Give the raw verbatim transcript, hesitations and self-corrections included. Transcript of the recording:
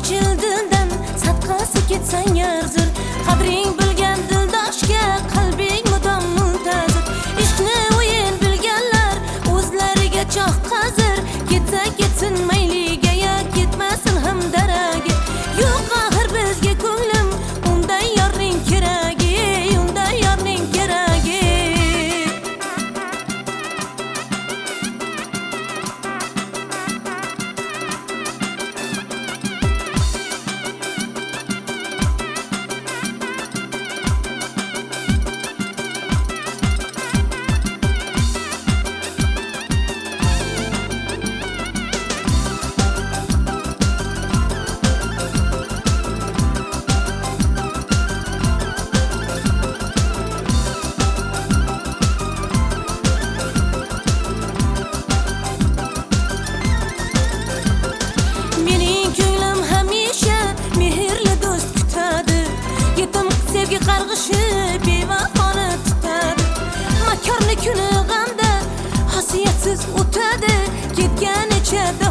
yil dildan sadqasi ketsang arzir. Qadring bilgan dildoshga qalbing mudom muntazir. Ishqni o'yin bilganlar o'zlariga choh qazir. Ketsa ketsin mayliga ya ketmasin ham daraga. Yo'q axir bizga ko'nglim unday yorning keragi, unday yorning keragi. Sevgi qarg'ishi bevafoni tutadi. Makorni kuni g'amda xasiyatsiz o'tadi. Ketganicha